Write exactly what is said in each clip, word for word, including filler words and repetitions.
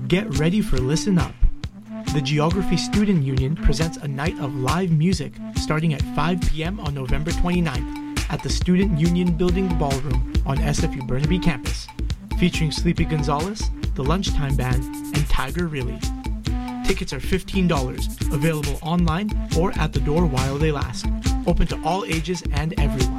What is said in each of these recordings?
Get ready for Listen Up. The Geography Student Union presents a night of live music starting at five p.m. on November twenty-ninth at the Student Union Building Ballroom on S F U Burnaby campus, featuring Sleepy Gonzalez, the Lunchtime Band, and Tiger Really. Tickets are fifteen dollars, available online or at the door while they last. Open to all ages and everyone.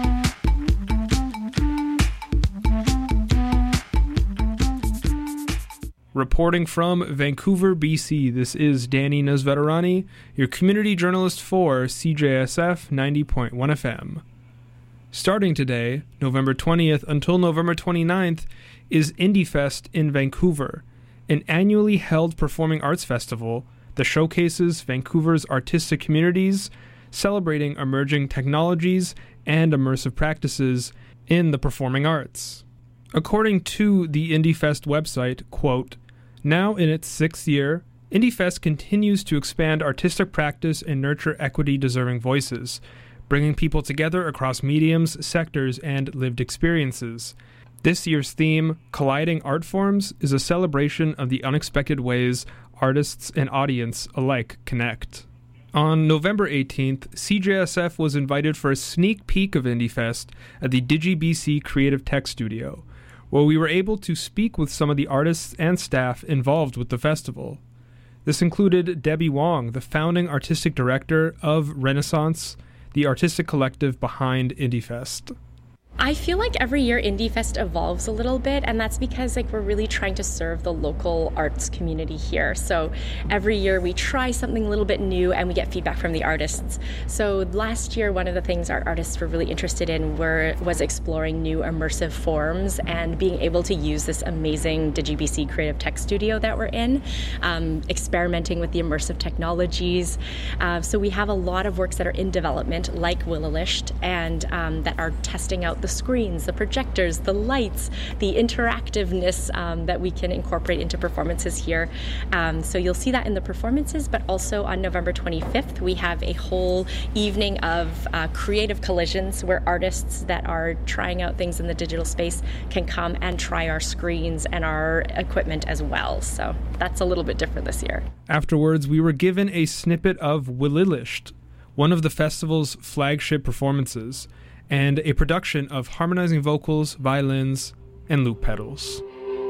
Reporting from Vancouver, B C, this is Danny Nazvetarani, your community journalist for C J S F ninety point one F M. Starting today, November twentieth until November twenty-ninth, is IndieFest in Vancouver, an annually held performing arts festival that showcases Vancouver's artistic communities, celebrating emerging technologies and immersive practices in the performing arts. According to the IndieFest website, quote, now in its sixth year, IndieFest continues to expand artistic practice and nurture equity-deserving voices, bringing people together across mediums, sectors, and lived experiences. This year's theme, Colliding Art Forms, is a celebration of the unexpected ways artists and audience alike connect. On November eighteenth, C J S F was invited for a sneak peek of IndieFest at the DigiBC Creative Tech Studio, where we were able to speak with some of the artists and staff involved with the festival. This included Debbie Wong, the founding artistic director of Renaissance, the artistic collective behind IndieFest. I feel like every year IndieFest evolves a little bit, and that's because like we're really trying to serve the local arts community here. So every year we try something a little bit new and we get feedback from the artists. So last year, one of the things our artists were really interested in were was exploring new immersive forms and being able to use this amazing DigiBC Creative Tech Studio that we're in, um, experimenting with the immersive technologies. Uh, so we have a lot of works that are in development, like Willowished, and um, that are testing out the screens, the projectors, the lights, the interactiveness um, that we can incorporate into performances here. Um, so you'll see that in the performances, but also on November twenty-fifth, we have a whole evening of uh, creative collisions where artists that are trying out things in the digital space can come and try our screens and our equipment as well. So that's a little bit different this year. Afterwards, we were given a snippet of Willowished, one of the festival's flagship performances, and a production of harmonizing vocals, violins, and loop pedals.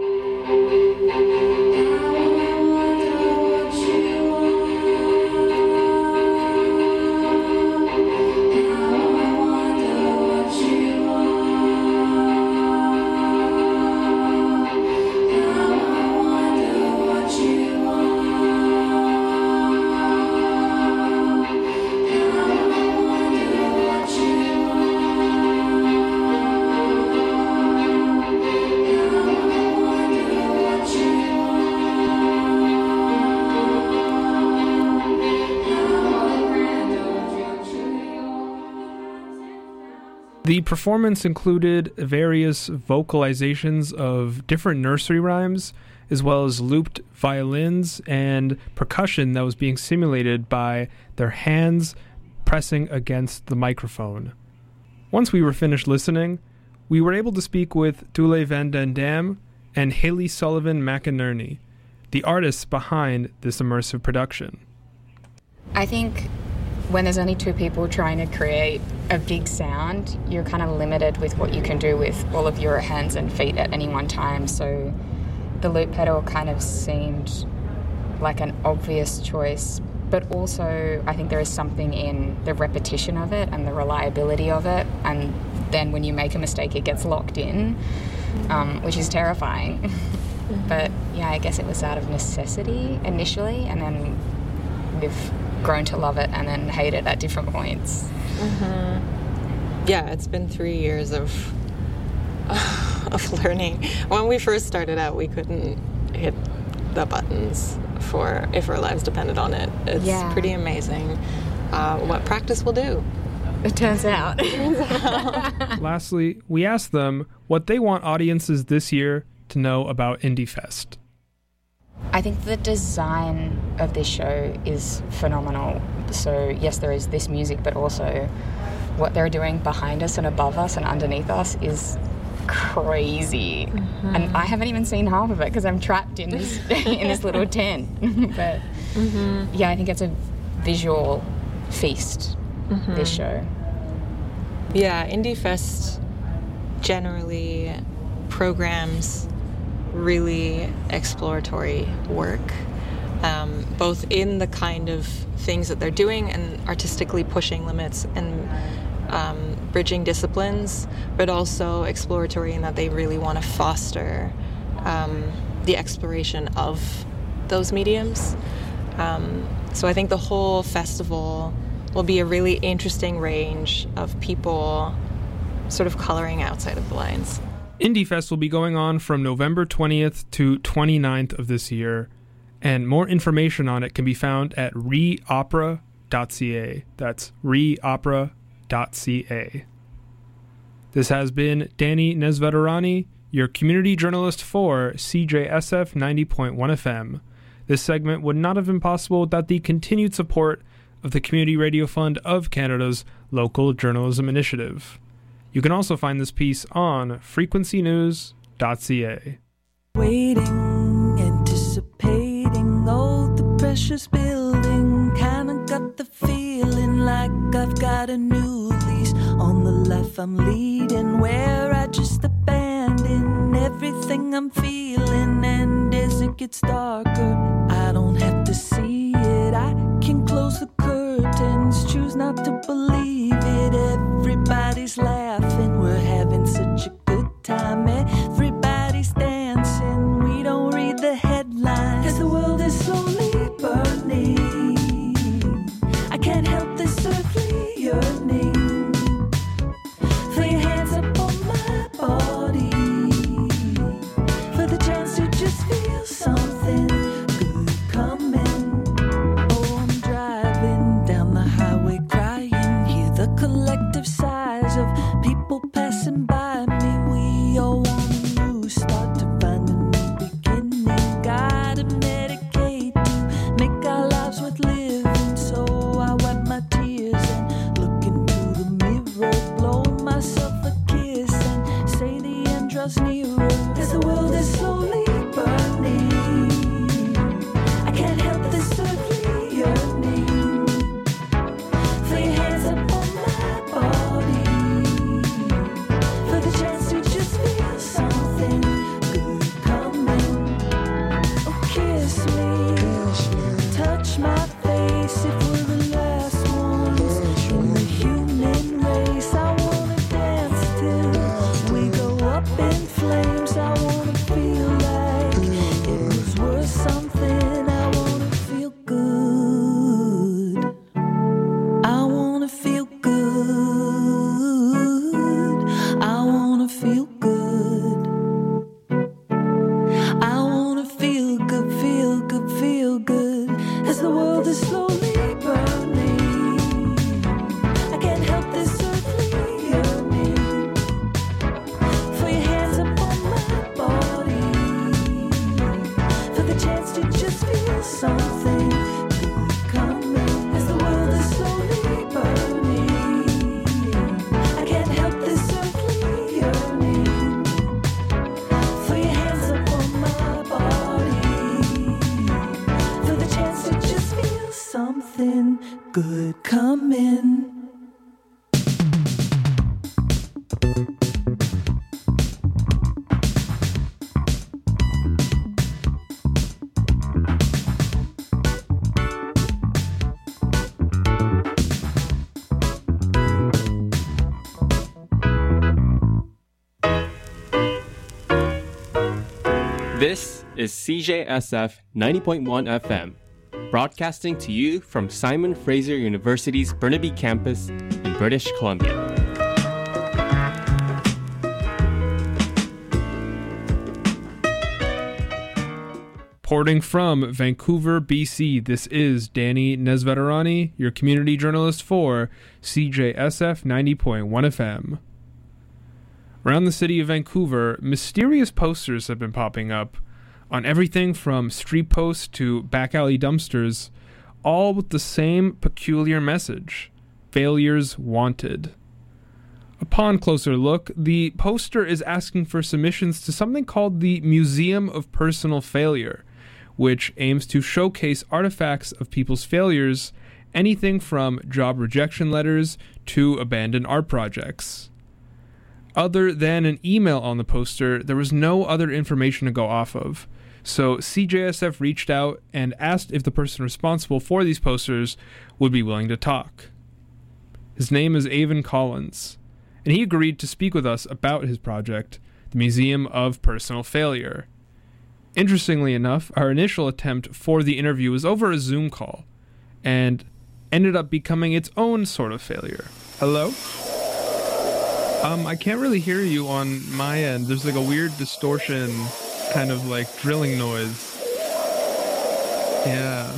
The performance included various vocalizations of different nursery rhymes, as well as looped violins and percussion that was being simulated by their hands pressing against the microphone. Once we were finished listening, we were able to speak with Dule Van Den Dam and Haley Sullivan McInerney, the artists behind this immersive production. I think when there's only two people trying to create a big sound, you're kind of limited with what you can do with all of your hands and feet at any one time. So the loop pedal kind of seemed like an obvious choice, but also I think there is something in the repetition of it and the reliability of it, and then when you make a mistake it gets locked in, um, which is terrifying. But yeah, I guess it was out of necessity initially, and then we've grown to love it and then hate it at different points. Mm-hmm. Yeah, it's been three years of of learning. When we first started out, we couldn't hit the buttons for if our lives depended on it. It's yeah. pretty amazing uh, what practice will do. It turns out. Lastly, we asked them what they want audiences this year to know about IndieFest. I think the design of this show is phenomenal. So yes, there is this music, but also what they're doing behind us and above us and underneath us is crazy. Mm-hmm. And I haven't even seen half of it because I'm trapped in this in this little tent. But mm-hmm. yeah, I think it's a visual feast, mm-hmm. this show. Yeah, Indie Fest generally programs really exploratory work, um, both in the kind of things that they're doing and artistically pushing limits and um, bridging disciplines, but also exploratory in that they really want to foster um, the exploration of those mediums. Um, so I think the whole festival will be a really interesting range of people sort of coloring outside of the lines. Indie Fest will be going on from November twentieth to twenty-ninth of this year, and more information on it can be found at reopera dot c a. That's reopera dot c a. This has been Danny Nesveterani, your community journalist for C J S F ninety point one F M. This segment would not have been possible without the continued support of the Community Radio Fund of Canada's Local Journalism Initiative. You can also find this piece on frequency news dot c a. Waiting, anticipating, oh, the precious building. Kinda got the feeling like I've got a new lease on the life I'm leading, where I just abandon everything I'm feeling. And as it gets darker, I don't have to see it. I can close the curtains, choose not to believe it. Everybody's laughing, we're having such a good time. Everybody's dancing, we don't read the headlines as the world is slowly burning. I can't help this earthly yearning. Throw your hands up on my body for the chance to just feel something good coming. Oh, I'm driving down the highway crying, hear the collective sighs of people passing by me. We all want a new start to find a new beginning. Gotta medicate to make our lives worth living. So I wipe my tears and look into the mirror, blow myself a kiss and say the end draws nearer as the world is slowly burning. I can't help this earthly yearning. Throw your hands up on my body for the chance to just feel something good coming. Oh, kiss me, touch my face if we're the last ones in the human race. I wanna dance till we go up in flames. I wanna feel like it was worth something. I wanna feel good. I wanna feel good. I wanna feel good. I wanna feel good, feel good, feel good as the world is slowly burning. I can't help this earthly yearning. Throw your hands up on my body for the chance to just feel something good coming as the world is slowly burning. I can't help this earthly yearning. Throw your hands up on my body for the chance to just feel something good coming. This is C J S F ninety point one F M, broadcasting to you from Simon Fraser University's Burnaby campus in British Columbia. Reporting from Vancouver, B C, this is Danny Nesveterani, your community journalist for C J S F ninety point one F M. Around the city of Vancouver, mysterious posters have been popping up on everything from street posts to back alley dumpsters, all with the same peculiar message: failures wanted. Upon closer look, the poster is asking for submissions to something called the Museum of Personal Failure, which aims to showcase artifacts of people's failures, anything from job rejection letters to abandoned art projects. Other than an email on the poster, there was no other information to go off of. So C J S F reached out and asked if the person responsible for these posters would be willing to talk. His name is Avon Collins, and he agreed to speak with us about his project, the Museum of Personal Failure. Interestingly enough, our initial attempt for the interview was over a Zoom call, and ended up becoming its own sort of failure. Hello? Um, I can't really hear you on my end. There's like a weird distortion, kind of like drilling noise. Yeah.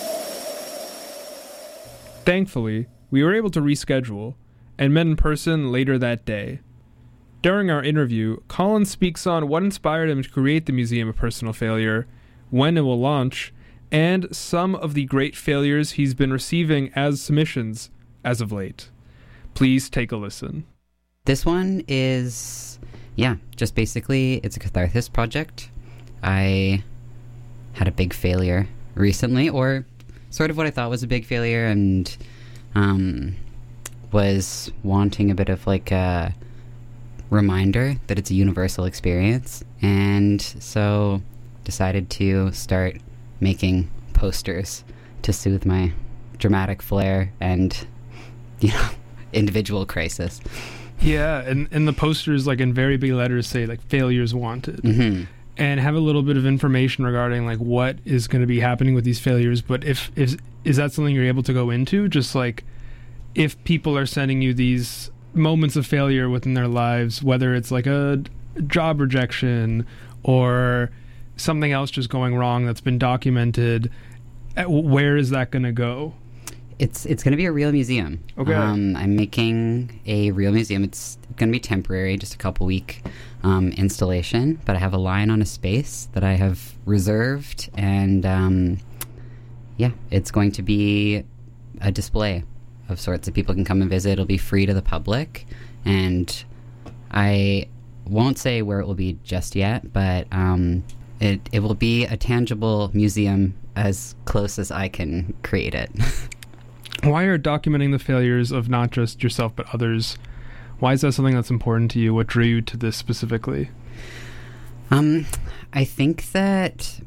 Thankfully, we were able to reschedule and met in person later that day. During our interview, Collins speaks on what inspired him to create the Museum of Personal Failure, when it will launch, and some of the great failures he's been receiving as submissions as of late. Please take a listen. This one is, yeah, just basically, it's a catharsis project. I had a big failure recently, or sort of what I thought was a big failure, and um, was wanting a bit of like a reminder that it's a universal experience, and so decided to start making posters to soothe my dramatic flair and, you know, individual crisis. Yeah, and, and the posters, like in very big letters, say like failures wanted, mm-hmm. and have a little bit of information regarding like what is going to be happening with these failures. But if, if is that something you're able to go into? Just like if people are sending you these moments of failure within their lives, whether it's like a job rejection or something else just going wrong that's been documented, where is that going to go? It's it's going to be a real museum. Okay. Um, I'm making a real museum. It's going to be temporary, just a couple week um, installation, but I have a line on a space that I have reserved, and um, yeah, it's going to be a display of sorts that people can come and visit. It'll be free to the public, and I won't say where it will be just yet, but um, it, it will be a tangible museum as close as I can create it. Why are documenting the failures of not just yourself but others, why is that something that's important to you? What drew you to this specifically? Um, I think that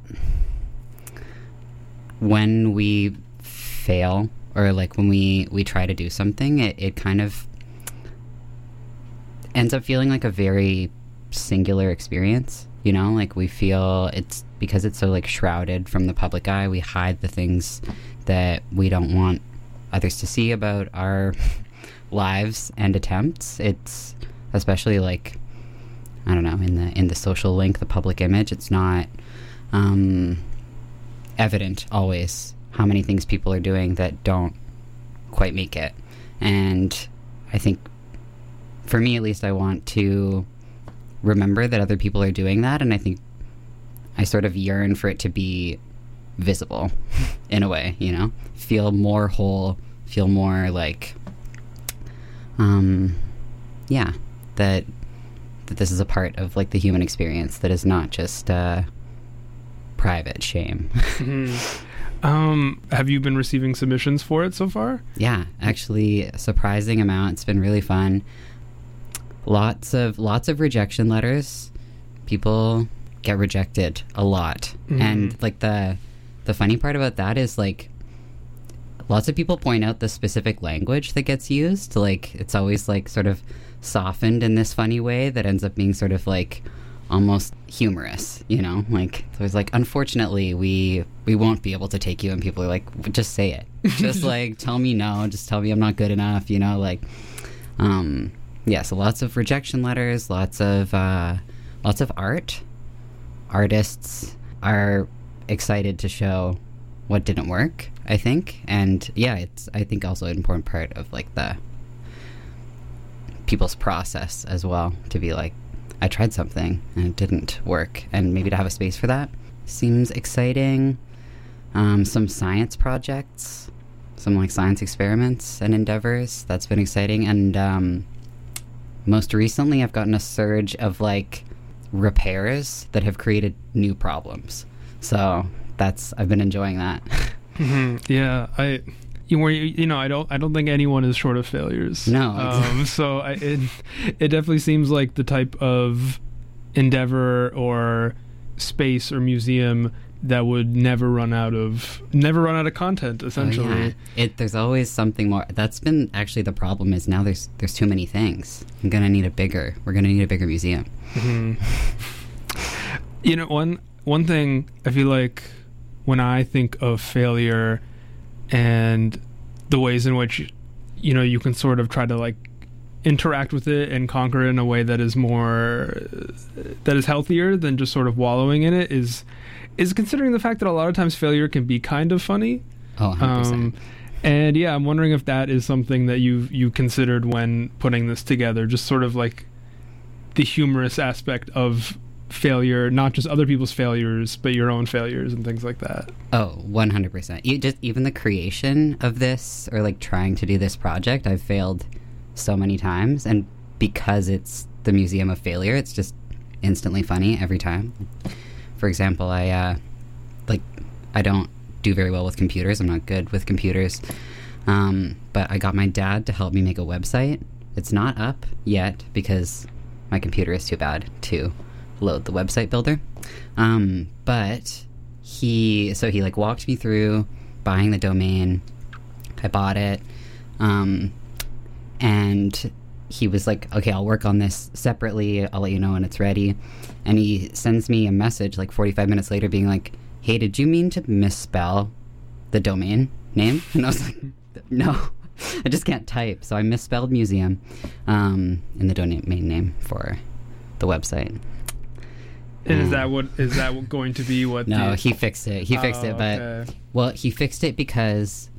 when we fail, or like when we, we try to do something, it, it kind of ends up feeling like a very singular experience, you know? Like we feel it's, because it's so like shrouded from the public eye, we hide the things that we don't want others to see about our lives and attempts. It's especially like, I don't know, in the in the social link, the public image, it's not um, evident always how many things people are doing that don't quite make it. And I think, for me at least, I want to remember that other people are doing that, and I think I sort of yearn for it to be visible in a way, you know, feel more whole, feel more like um yeah that that this is a part of like the human experience that is not just uh private shame. Mm-hmm. Um have you been receiving submissions for it so far? Yeah, actually a surprising amount. It's been really fun. Lots of lots of rejection letters. People get rejected a lot. Mm-hmm. And like the The funny part about that is, like, lots of people point out the specific language that gets used. Like, it's always, like, sort of softened in this funny way that ends up being sort of, like, almost humorous, you know? Like, so it's like, unfortunately, we we won't be able to take you. And people are like, just say it. Just, like, tell me no. Just tell me I'm not good enough, you know? Like, um, yeah, so lots of rejection letters, lots of, uh, lots of art. Artists are excited to show what didn't work, I think. And yeah, it's I think also an important part of like the people's process as well, to be like, I tried something and it didn't work, and maybe to have a space for that seems exciting. Um, some science projects, some like science experiments and endeavors, that's been exciting. And um, most recently I've gotten a surge of like repairs that have created new problems. So that's I've been enjoying that. Mm-hmm. Yeah, I you were you know I don't I don't think anyone is short of failures. No, um, so I, it it definitely seems like the type of endeavor or space or museum that would never run out of never run out of content, essentially. Oh, yeah. It there's always something more. That's been actually the problem is now there's there's too many things. I'm gonna need a bigger. We're gonna need a bigger museum. Mm-hmm. You know, one one thing I feel like when I think of failure and the ways in which you know you can sort of try to like interact with it and conquer it in a way that is more that is healthier than just sort of wallowing in it is is considering the fact that a lot of times failure can be kind of funny. Oh, one hundred percent. Um, and yeah, I'm wondering if that is something that you you considered when putting this together, just sort of like the humorous aspect of failure, not just other people's failures, but your own failures and things like that. Oh, one hundred percent. You just even the creation of this or like trying to do this project, I've failed so many times, and because it's the Museum of Failure, it's just instantly funny every time. For example, I uh, like I don't do very well with computers. I'm not good with computers, um, but I got my dad to help me make a website. It's not up yet because my computer is too bad to load the website builder. Um, but he so he like walked me through buying the domain. I bought it. Um, And he was like, okay, I'll work on this separately. I'll let you know when it's ready. And he sends me a message like forty-five minutes later being like, hey, did you mean to misspell the domain name? And I was like, no, I just can't type. So I misspelled museum um, in the domain name for the website. And is that what is that going to be what No, the, he fixed it. He fixed oh, it, but okay. well, he fixed it because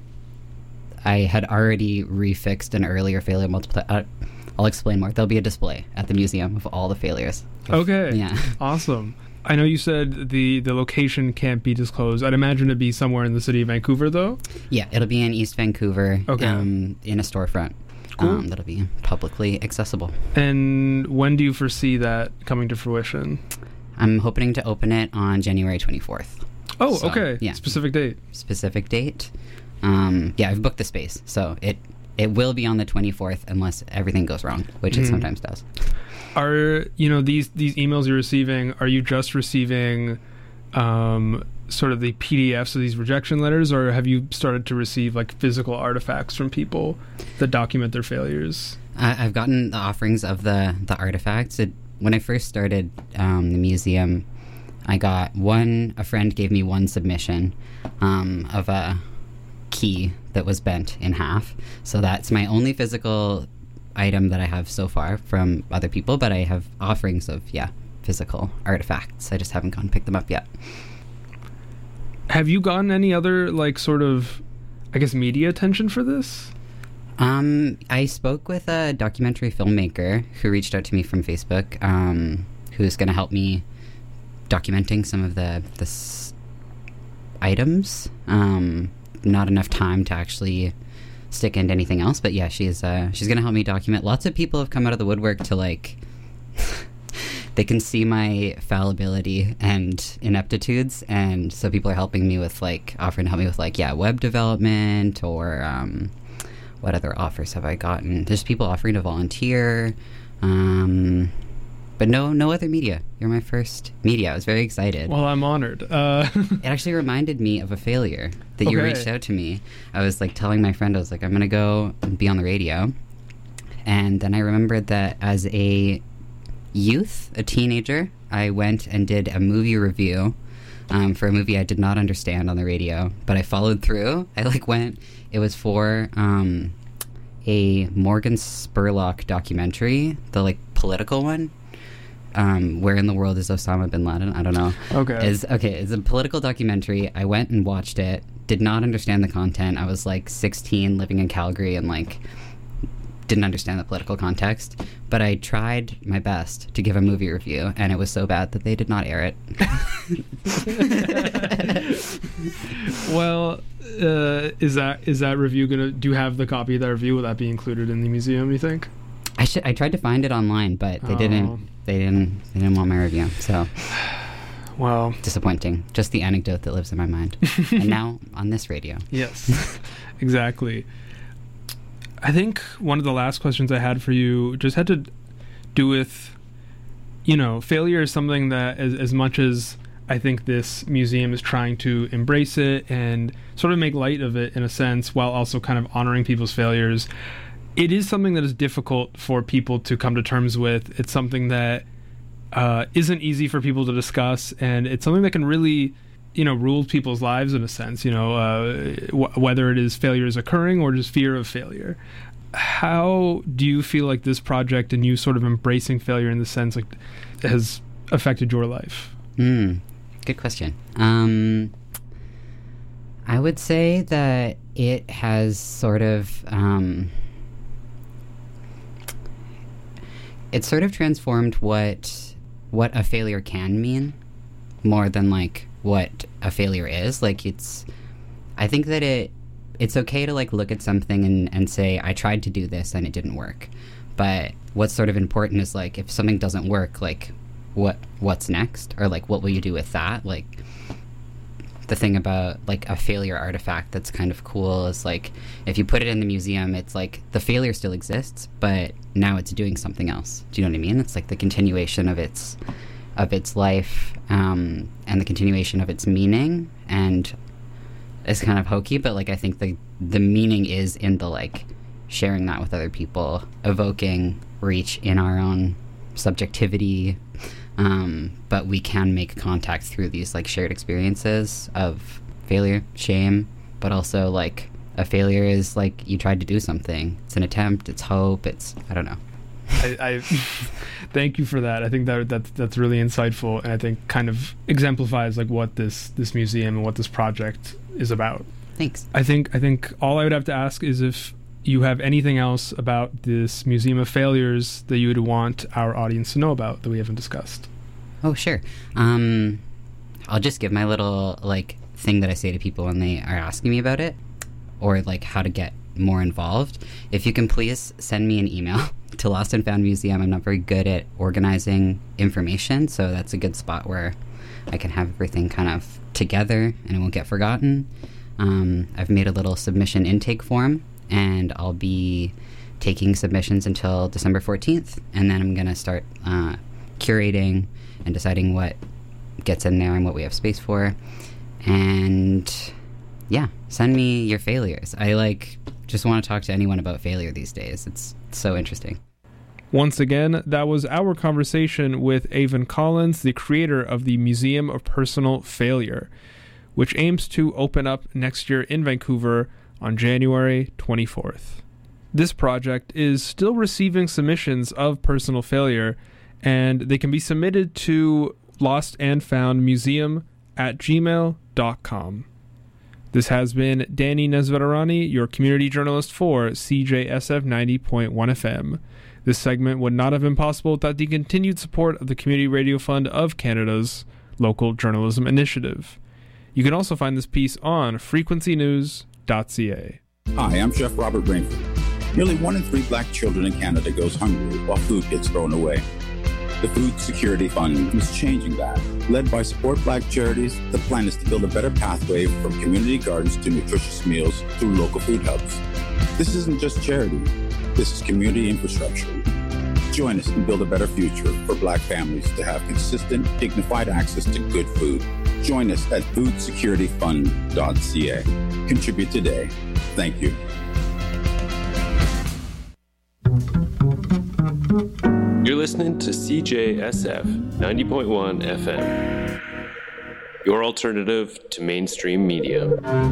I had already refixed an earlier failure multiple times. Uh, I'll explain more. There'll be a display at the museum of all the failures. Okay. Yeah. Awesome. I know you said the, the location can't be disclosed. I'd imagine it'd be somewhere in the city of Vancouver, though? Yeah, it'll be in East Vancouver. Okay. Um, in a storefront. Cool. Um, that'll be publicly accessible. And when do you foresee that coming to fruition? I'm hoping to open it on January twenty-fourth. Oh, So, okay. yeah. Specific date. Specific date. Um, yeah, I've booked the space, so it it will be on the twenty-fourth unless everything goes wrong, which Mhm. it sometimes does. Are, you know, these, these emails you're receiving, are you just receiving um, sort of the P D Fs of these rejection letters, or have you started to receive, like, physical artifacts from people that document their failures? I, I've gotten the offerings of the, the artifacts. It, when I first started um, the museum, I got one, a friend gave me one submission um, of a key that was bent in half. So that's my only physical item that I have so far from other people, but I have offerings of, yeah, physical artifacts. I just haven't gone and picked them up yet. Have you gotten any other, like, sort of, I guess, media attention for this? Um, I spoke with a documentary filmmaker who reached out to me from Facebook, um, who's going to help me documenting some of the, the s- items. Um, not enough time to actually stick into anything else, but yeah, she's uh, she's going to help me document. Lots of people have come out of the woodwork to, like, they can see my fallibility and ineptitudes, and so people are helping me with, like, offering to help me with, like, yeah, web development, or um, what other offers have I gotten? There's people offering to volunteer, um, but no no other media. You're my first media. I was very excited. Well, I'm honored. Uh, It actually reminded me of a failure that you Okay. reached out to me. I was, like, telling my friend, I was like, I'm going to go and be on the radio. And then I remembered that as a youth, a teenager, I went and did a movie review um, for a movie I did not understand on the radio, but I followed through. I, like, went, it was for um, a Morgan Spurlock documentary, the, like, political one. Um, where in the world is Osama bin Laden? I don't know. Okay. Is okay. It's a political documentary. I went and watched it. Did not understand the content. I was like sixteen, living in Calgary, and like didn't understand the political context. But I tried my best to give a movie review, and it was so bad that they did not air it. well, uh, is that is that review gonna? Do you have the copy of that review? Will that be included in the museum? You think? I should. I tried to find it online, but they Oh. didn't. They didn't. They didn't want my review. So Well, disappointing. Just the anecdote that lives in my mind. And now on this radio. yes, exactly. I think one of the last questions I had for you just had to do with, you know, failure is something that as, as much as I think this museum is trying to embrace it and sort of make light of it in a sense while also kind of honoring people's failures, it is something that is difficult for people to come to terms with. It's something that uh, isn't easy for people to discuss, and it's something that can really, you know, rule people's lives in a sense, you know, uh, wh- whether it is failures occurring or just fear of failure. How do you feel like this project and you sort of embracing failure in the sense like has affected your life? Mm, good question. Um, I would say that it has sort of, um, it's sort of transformed what, what a failure can mean more than like what a failure is. Like it's, I think that it, it's okay to like look at something and, and say, I tried to do this and it didn't work. But what's sort of important is like, if something doesn't work, like what, what's next? Or like, what will you do with that? Like the thing about like a failure artifact that's kind of cool is like, if you put it in the museum, it's like the failure still exists, but now it's doing something else. Do you know what I mean? It's like the continuation of its, of its life, um, and the continuation of its meaning. And it's kind of hokey, but like I think the the meaning is in the like sharing that with other people, evoking reach in our own subjectivity, um, but we can make contact through these like shared experiences of failure, shame, but also like a failure is like you tried to do something. It's an attempt, it's hope, it's I don't know. I, I thank you for that. I think that that's that's really insightful, and I think kind of exemplifies like what this this museum and what this project is about. Thanks. I think I think all I would have to ask is if you have anything else about this Museum of Failures that you would want our audience to know about that we haven't discussed. Oh, sure. Um, I'll just give my little like thing that I say to people when they are asking me about it, or like how to get more involved. If you can please send me an email to Lost and Found Museum. I'm not very good at organizing information, so that's a good spot where I can have everything kind of together and it won't get forgotten. Um, I've made a little submission intake form, and I'll be taking submissions until December fourteenth, and then I'm going to start uh, curating and deciding what gets in there and what we have space for. And yeah, send me your failures. I like just want to talk to anyone about failure these days. It's so interesting. Once again, that was our conversation with Avon Collins, the creator of the Museum of Personal Failure, which aims to open up next year in Vancouver on January twenty-fourth. This project is still receiving submissions of personal failure, and they can be submitted to lost and found museum at gmail dot com. This has been Danny Nesvetarani, your community journalist for C J S F ninety point one F M. This segment would not have been possible without the continued support of the Community Radio Fund of Canada's Local Journalism Initiative. You can also find this piece on frequency news dot c a. Hi, I'm Chef Robert Rainford. Nearly one in three black children in Canada goes hungry while food gets thrown away. The Food Security Fund is changing that. Led by Support Black Charities, the plan is to build a better pathway from community gardens to nutritious meals through local food hubs. This isn't just charity. This is community infrastructure. Join us and build a better future for black families to have consistent, dignified access to good food. Join us at food security fund dot c a. Contribute today. Thank you. You're listening to C J S F ninety point one F M, your alternative to mainstream media.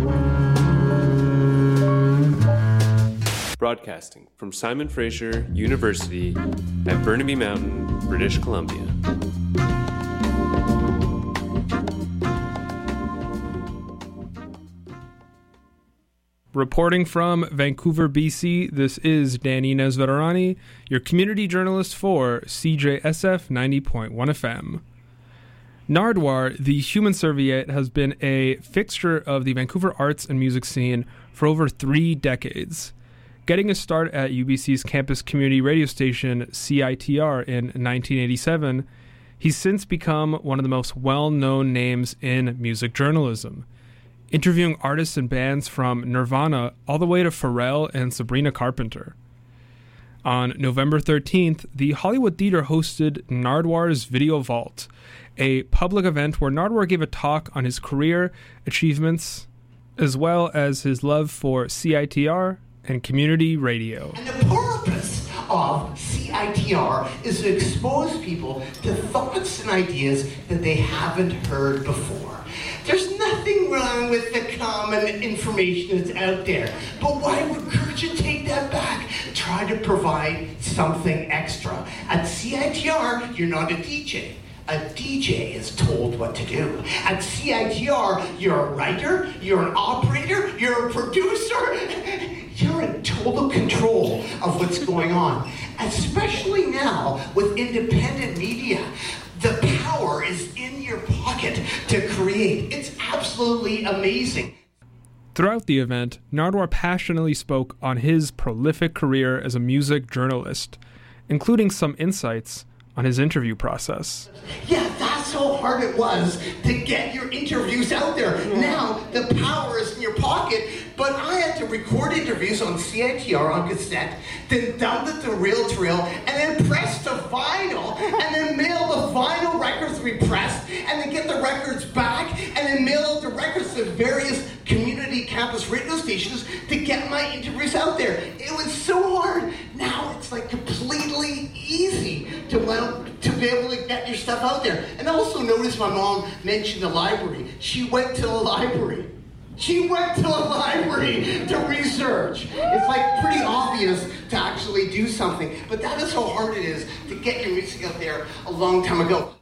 Broadcasting from Simon Fraser University at Burnaby Mountain, British Columbia. Reporting from Vancouver, B C, this is Danny Nesvetarani, your community journalist for C J S F ninety point one F M. Nardwuar, the human serviette, has been a fixture of the Vancouver arts and music scene for over three decades. Getting a start at U B C's campus community radio station C I T R in nineteen eighty-seven, he's since become one of the most well-known names in music journalism, interviewing artists and bands from Nirvana all the way to Pharrell and Sabrina Carpenter. On November thirteenth, the Hollywood Theater hosted Nardwuar's Video Vault, a public event where Nardwuar gave a talk on his career achievements, as well as his love for C I T R and community radio. And the purpose of C I T R is to expose people to thoughts and ideas that they haven't heard before. There's nothing wrong with the common information that's out there, but why would regurgitate that back? Try to provide something extra. At C I T R, you're not a D J. A D J is told what to do. At C I T R, you're a writer, you're an operator, you're a producer. You're in total control of what's going on. Especially now with independent media. The power is in your pocket to create. It's absolutely amazing. Throughout the event, Nardwuar passionately spoke on his prolific career as a music journalist, including some insights on his interview process. Yeah, that's how hard it was to get your interviews out there. Now, the power is in your pocket, but I had to record interviews on C I T R on cassette, then dump it to reel-to-reel, and then press to vinyl, and then mail the vinyl records to be pressed, and then get the records back, and then mail the records to various community campus radio stations to get my interviews out there. It was so hard. Now it's like completely easy to, well, to be able to get your stuff out there. And also notice my mom mentioned the library. She went to the library. She went to the library to research. It's like pretty obvious to actually do something, but that is how hard it is to get your music out there a long time ago.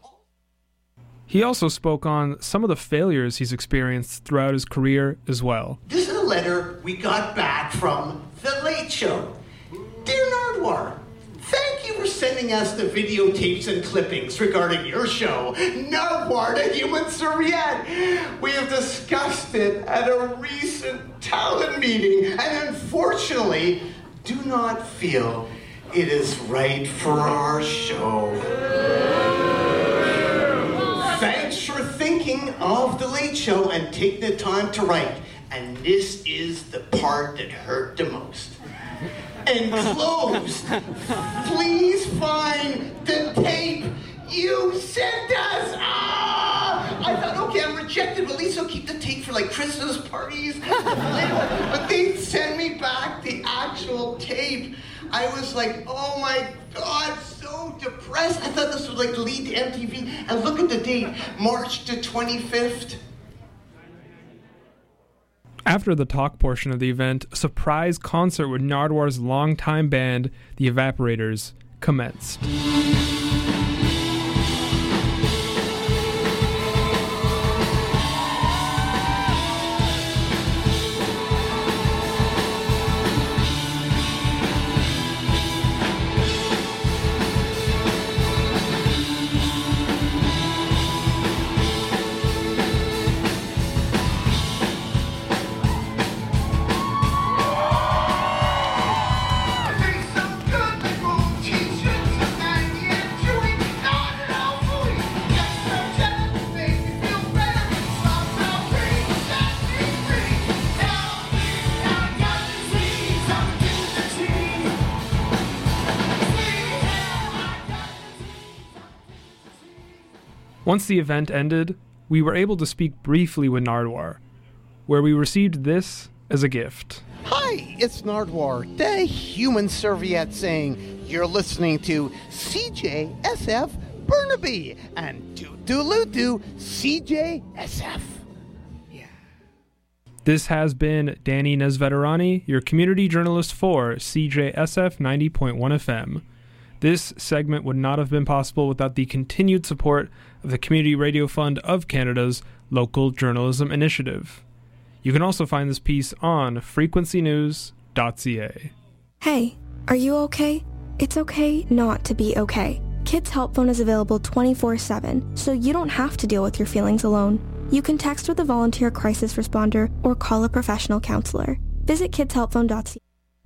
He also spoke on some of the failures he's experienced throughout his career as well. This is a letter we got back from The Late Show. Dear Nardwuar, thank you for sending us the videotapes and clippings regarding your show, Nardwuar, the Human Serviette. We have discussed it at a recent talent meeting and unfortunately do not feel it is right for our show. Thanks for thinking of The Late Show and taking the time to write. And this is the part that hurt the most. Enclosed, please find the tape you sent us. Ah! I thought, okay, I'm rejected, but at least I'll keep the tape for like Christmas parties. But they sent me back the actual tape. I was like, oh my God, so depressed. I thought this would like lead to M T V. And look at the date, March the twenty-fifth. After the talk portion of the event, a surprise concert with Nardwuar's longtime band, The Evaporators, commenced. Once the event ended, we were able to speak briefly with Nardwuar, where we received this as a gift. Hi, it's Nardwuar, the Human Serviette, saying you're listening to C J S F Burnaby and do-do-loo-do C J S F. Yeah. This has been Danny Nesveterani, your community journalist for C J S F ninety point one F M. This segment would not have been possible without the continued support of the Community Radio Fund of Canada's Local Journalism Initiative. You can also find this piece on frequency news dot c a. Hey, are you okay? It's okay not to be okay. Kids Help Phone is available twenty-four seven, so you don't have to deal with your feelings alone. You can text with a volunteer crisis responder or call a professional counselor. Visit kids help phone dot c a.